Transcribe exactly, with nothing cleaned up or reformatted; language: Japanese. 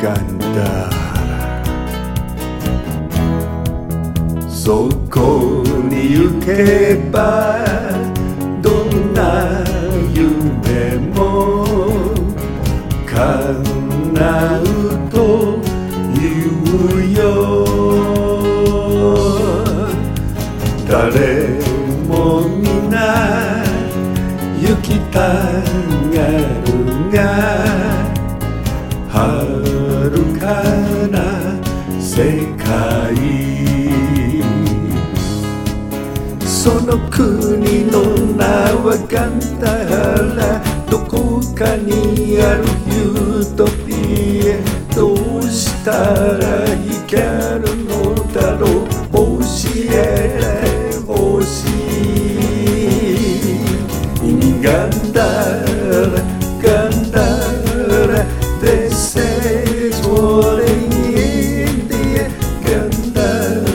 だそこに行けばどんな夢も叶うというよ誰も皆行きたがるが遥かな世界その国の名はガンダーラどこかにあるユートピアどうしたらいけるのだろう教えてほしいガンダーラガンダーラ This is what I need ガンダーラ